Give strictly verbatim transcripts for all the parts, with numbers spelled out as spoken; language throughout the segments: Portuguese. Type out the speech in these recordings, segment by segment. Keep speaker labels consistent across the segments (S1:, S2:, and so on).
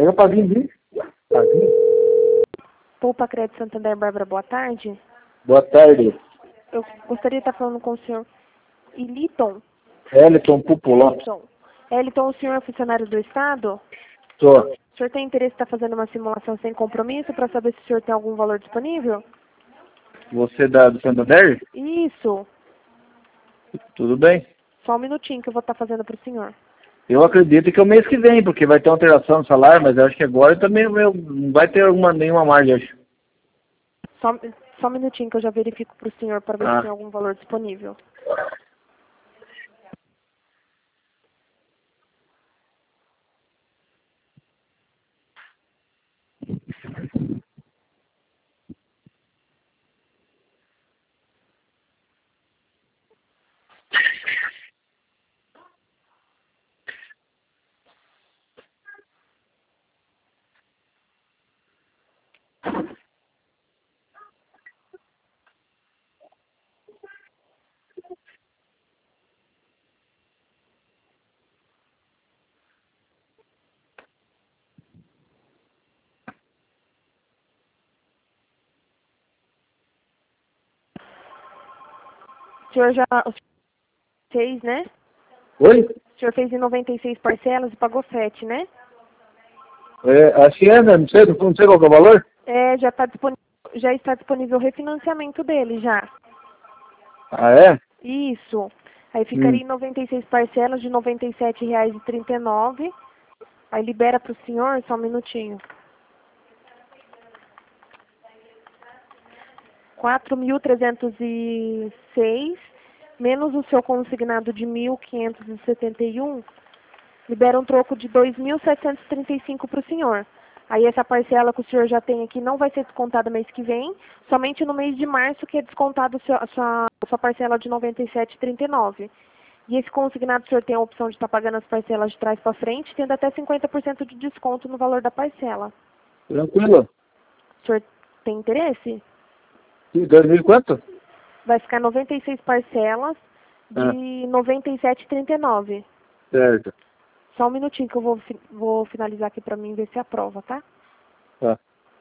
S1: Pega pra vir, vir. Pra vir.
S2: Poupa Crédito Santander, Bárbara, boa tarde.
S1: Boa tarde.
S2: Eu gostaria de estar falando com o senhor Eliton.
S1: Eliton Pupulão.
S2: Eliton. Eliton, o senhor é funcionário do Estado?
S1: Tô.
S2: O senhor tem interesse em estar fazendo uma simulação sem compromisso para saber se o senhor tem algum valor disponível?
S1: Você da do Santander?
S2: Isso.
S1: Tudo bem.
S2: Só um minutinho que eu vou estar fazendo para o senhor.
S1: Eu acredito que é o mês que vem, porque vai ter uma alteração no salário, mas eu acho que agora também meu, não vai ter alguma, nenhuma margem, acho.
S2: Só, só um minutinho que eu já verifico para o senhor para ver
S1: Ah.
S2: se tem algum valor disponível. O senhor já o senhor fez, né?
S1: Oi?
S2: O senhor fez em noventa e seis parcelas e pagou sete, né?
S1: É, acho que é, né? Não sei, não sei qual que é o valor.
S2: É, já, tá disponível, já está disponível o refinanciamento dele já.
S1: Ah, é?
S2: Isso. Aí ficaria
S1: Hum.
S2: em noventa e seis parcelas de noventa e sete reais e trinta e nove. Aí libera para o senhor, só um minutinho. quatro mil trezentos e seis, menos o seu consignado de mil quinhentos e setenta e um, libera um troco de dois mil setecentos e trinta e cinco para o senhor. Aí essa parcela que o senhor já tem aqui não vai ser descontada mês que vem, somente no mês de março que é descontado o seu- a sua, a sua parcela de noventa e sete reais e trinta e nove. E esse consignado o senhor tem a opção de estar pagando as parcelas de trás para frente, tendo até cinquenta por cento de desconto no valor da parcela.
S1: Tranquilo.
S2: O senhor tem interesse?
S1: E dois mil e quanto?
S2: Vai ficar noventa e seis parcelas
S1: Ah,
S2: de noventa e sete reais e trinta e nove.
S1: certo.
S2: Só um minutinho que eu vou, fi- vou finalizar aqui para mim ver se aprova, tá?
S1: Tá.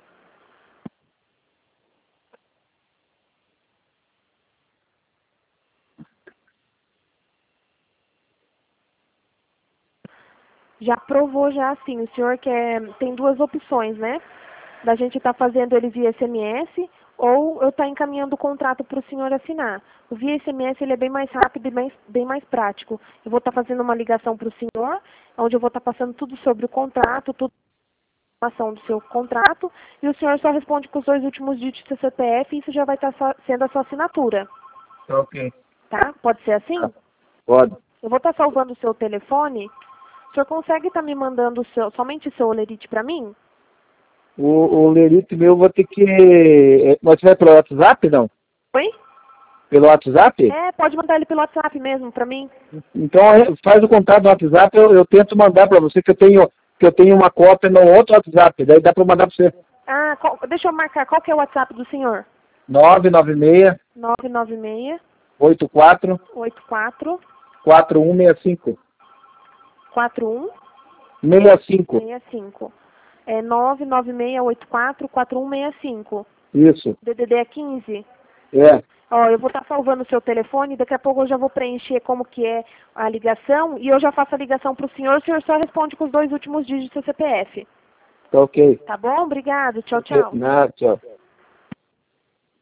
S2: Já aprovou já sim. O senhor quer, tem duas opções, né? Da gente estar fazendo ele via S M S ou eu estar encaminhando o contrato para o senhor assinar. O via S M S ele é bem mais rápido e bem, bem mais prático. Eu vou estar fazendo uma ligação para o senhor, onde eu vou estar passando tudo sobre o contrato, tudo a informação do seu contrato, e o senhor só responde com os dois últimos dígitos do seu C P F e isso já vai estar só- sendo a sua assinatura.
S1: Tá ok.
S2: Tá? Pode ser assim?
S1: Tá. Pode.
S2: Eu vou estar salvando o seu telefone. O senhor consegue estar me mandando o seu, somente o seu olerite para mim?
S1: O, o lerite meu eu vou ter que... é, Você vai pelo WhatsApp, não?
S2: Oi?
S1: Pelo WhatsApp?
S2: É, pode mandar ele pelo WhatsApp mesmo para mim.
S1: Então é, faz o contato no WhatsApp, eu, eu tento mandar para você que eu tenho que eu tenho uma cópia no outro WhatsApp, daí dá para mandar para você.
S2: Ah, qual- deixa eu marcar. Qual que é o WhatsApp do senhor?
S1: nove nove seis,
S2: nove nove seis,
S1: oito quatro,
S2: oito quatro,
S1: quatro um seis cinco.
S2: quatro um
S1: seis cinco.
S2: seis cinco. É nove nove seis, oito quatro, quatro um seis cinco.
S1: Isso.
S2: D D D é quinze.
S1: É.
S2: Ó, eu vou estar salvando o seu telefone, daqui a pouco eu já vou preencher como que é a ligação e eu já faço a ligação para o senhor, o senhor só responde com os dois últimos dígitos do seu C P F.
S1: Tá ok.
S2: Tá bom? Obrigado. Tchau, tchau.
S1: Nada, tchau.